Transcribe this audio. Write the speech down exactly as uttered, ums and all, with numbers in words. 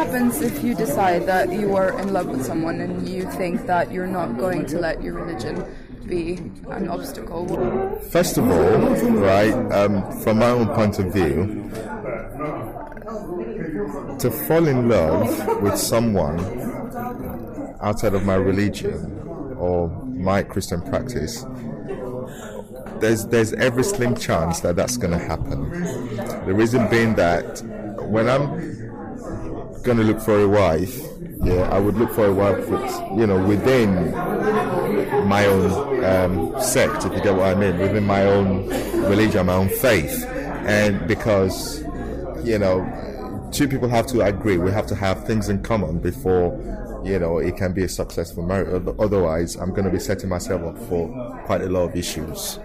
happens if you decide that you are in love with someone and you think that you're not going to let your religion be an obstacle? First of all, right, um, from my own point of view, to fall in love with someone outside of my religion or my Christian practice, there's there's every slim chance that that's going to happen. The reason being that when I'm going to look for a wife, yeah, I would look for a wife with, you know, within my own um, sect, if you get what I mean, within my own religion, my own faith. And because, you know, two people have to agree, we have to have things in common before, you know, it can be a successful marriage. Otherwise, I'm going to be setting myself up for quite a lot of issues.